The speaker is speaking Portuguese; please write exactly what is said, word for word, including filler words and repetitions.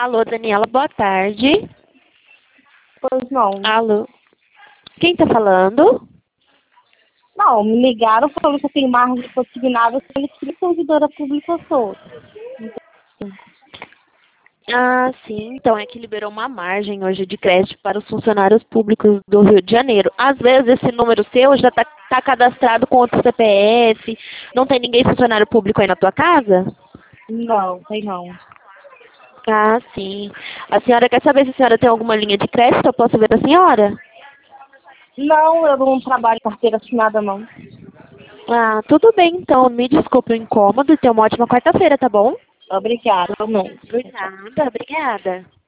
Alô, Daniela, boa tarde. Pois não. Alô. Quem tá falando? Não, me ligaram falando que eu tenho margem consignada, sendo que nem servidora pública sou. Ah, sim. Então é que liberou uma margem hoje de crédito para os funcionários públicos do Rio de Janeiro. Às vezes esse número seu já tá, tá cadastrado com outro C P F. Não tem ninguém funcionário público aí na tua casa? Não, tem não. Ah, sim. A senhora quer saber se a senhora tem alguma linha de crédito? Eu posso ver da senhora? Não, eu não trabalho em carteira assinada, não. Ah, tudo bem, então. Me desculpe o incômodo e tenha uma ótima quarta-feira, tá bom? Obrigada, não. Por nada, obrigada.